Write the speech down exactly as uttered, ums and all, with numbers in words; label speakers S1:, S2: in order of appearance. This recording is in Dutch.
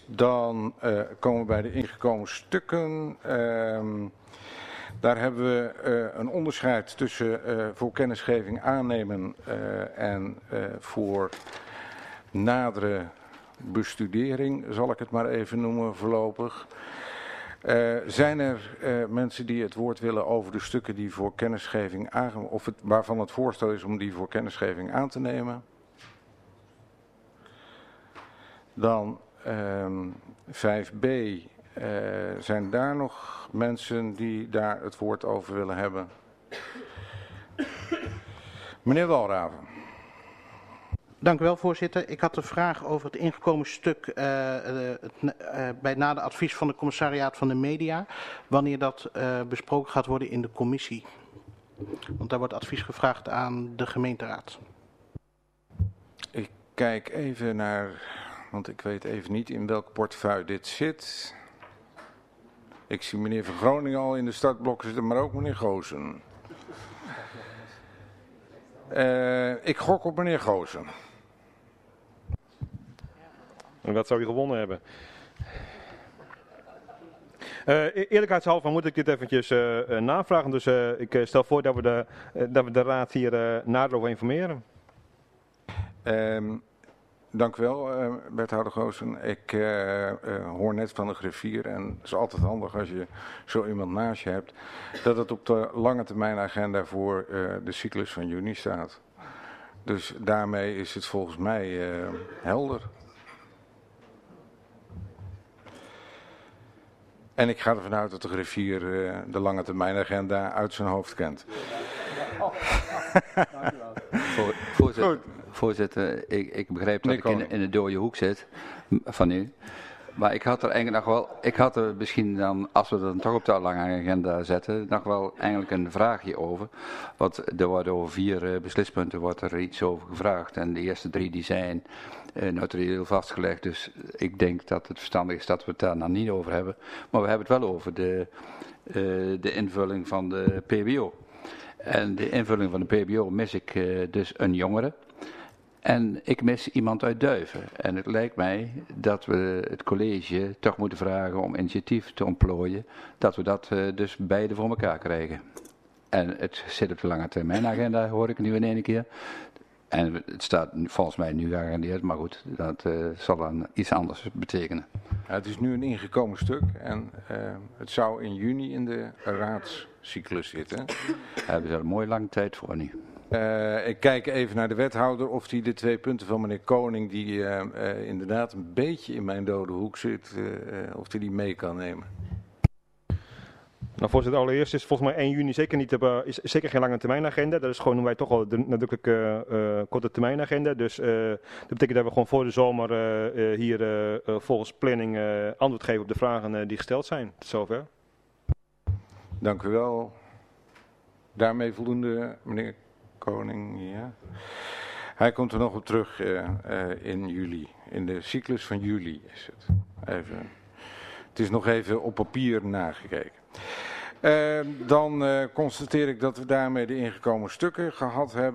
S1: Dan uh, komen we bij de ingekomen stukken. Uh, daar hebben we uh, een onderscheid tussen uh, voor kennisgeving aannemen uh, en uh, voor nadere bestudering, zal ik het maar even noemen voorlopig. Uh, zijn er uh, mensen die het woord willen over de stukken die voor kennisgeving aangenemen, of het, waarvan het voorstel is om die voor kennisgeving aan te nemen? Dan um, vijf b, uh, zijn daar nog mensen die daar het woord over willen hebben? Meneer Walraven.
S2: Dank u wel, voorzitter. Ik had een vraag over het ingekomen stuk uh, uh, het, uh, bij na de advies van de commissariaat van de media, wanneer dat uh, besproken gaat worden in de commissie. Want daar wordt advies gevraagd aan de gemeenteraad.
S1: Ik kijk even naar, want ik weet even niet in welk portefeuille dit zit. Ik zie meneer Van Groningen al in de startblokken zitten, maar ook meneer Goosen. Uh, ik gok op meneer Goosen.
S3: En wat zou hij gewonnen hebben? Uh, eerlijkheidshalve moet ik dit eventjes uh, uh, navragen. Dus uh, ik uh, stel voor dat we de, uh, dat we de raad hier uh, nader over informeren.
S1: Um, dank u wel, uh, wethouder Goosen. Ik uh, uh, hoor net van de griffier, en het is altijd handig als je zo iemand naast je hebt, dat het op de lange termijn agenda voor uh, de cyclus van juni staat. Dus daarmee is het volgens mij uh, helder. En ik ga ervan uit dat de griffier uh, de lange termijn agenda uit zijn hoofd kent.
S4: Voor, voorzitter, voorzitter ik, ik begrijp dat ik in, in de dode hoek zit van u. Maar ik had er eigenlijk nog wel, ik had er misschien dan, als we dan toch op de lange agenda zetten, nog wel eigenlijk een vraagje over. Want er wordt over vier uh, beslispunten wordt er iets over gevraagd. En de eerste drie die zijn uh, notarieel vastgelegd. Dus ik denk dat het verstandig is dat we het daar nou niet over hebben. Maar we hebben het wel over de, uh, de invulling van de P B O. En de invulling van de P B O mis ik uh, dus een jongere. En ik mis iemand uit Duiven. En het lijkt mij dat we het college toch moeten vragen om initiatief te ontplooien. Dat we dat uh, dus beide voor elkaar krijgen. En het zit op de lange termijn agenda, hoor ik nu in één keer. En het staat volgens mij nu geagendeerd, maar goed, dat uh, zal dan iets anders betekenen.
S1: Ja, het is nu een ingekomen stuk en uh, het zou in juni in de raadscyclus zitten.
S4: Daar hebben ze er een mooie lange tijd voor nu.
S1: Uh, ik kijk even naar de wethouder of hij de twee punten van meneer Koning, die uh, uh, inderdaad een beetje in mijn dode hoek zit, uh, uh, of hij die mee kan nemen.
S3: Nou, voorzitter, allereerst is volgens mij één juni zeker, niet te, is zeker geen lange termijn agenda. Dat is gewoon wij toch al de nadrukkelijke uh, korte termijn agenda. Dus uh, dat betekent dat we gewoon voor de zomer uh, uh, hier uh, uh, volgens planning uh, antwoord geven op de vragen uh, die gesteld zijn. Tot zover.
S1: Dank u wel. Daarmee voldoende, meneer Koning. Ja. Hij komt er nog op terug uh, uh, in juli. In de cyclus van juli is het. Even. Het is nog even op papier nagekeken. Uh, dan uh, constateer ik dat we daarmee de ingekomen stukken gehad hebben.